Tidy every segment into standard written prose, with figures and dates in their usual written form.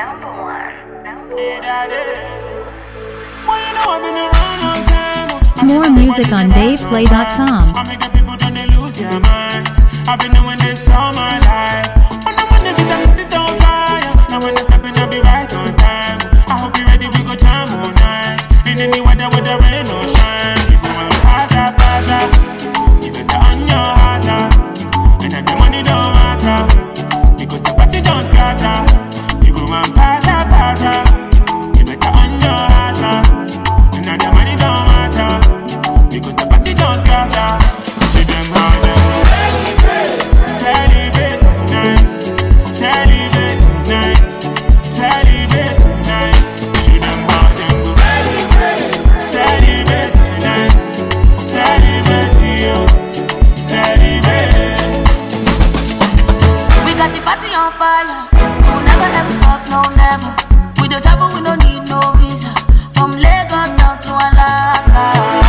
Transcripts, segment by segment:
More music on DavePlay.com. I make the people don't they lose their minds. I've been doing this all my life. When I'm on the beat, I set it on fire. Now when I step in, I'll be right on time. I hope you're ready, we go jam all night. In any weather, with the rain or shine. People want pasa, pasa. You better on your hazard. And that the money don't matter. Because the party don't scatter. People want pasa, pasa. You better on your hazard. And that the money don't matter. Because the party don't scatter. To them how them celebrate tonight. Celebrate tonight. Celebrate tonight. To them how them celebrate tonight. Celebrate you. Celebrate. We got the party on fire. We'll never ever stop, no never. We the travel, we don't need no visa. From Lagos down to Alaka.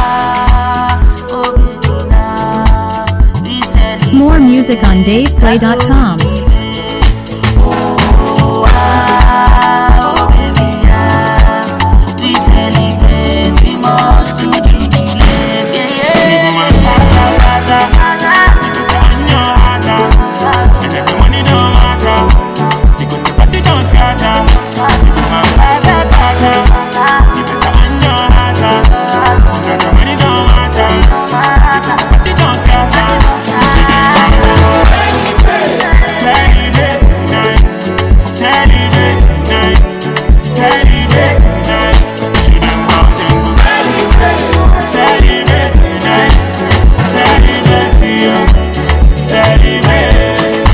More music on DavePlay.com. We celebrate, we must do jubilate. Yeah, and if the money don't matter, because the party don't scatter. You better on your hazard. And the money don't matter, because the party don't scatter. Celebrate tonight, celebrate tonight, celebrate tonight. To them how them celebrate tonight, celebrate you, celebrate.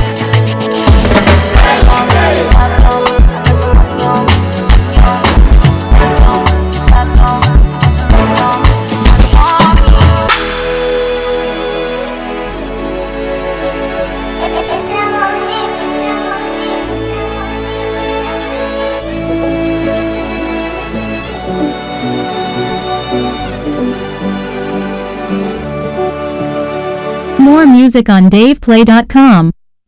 More music on DavePlay.com.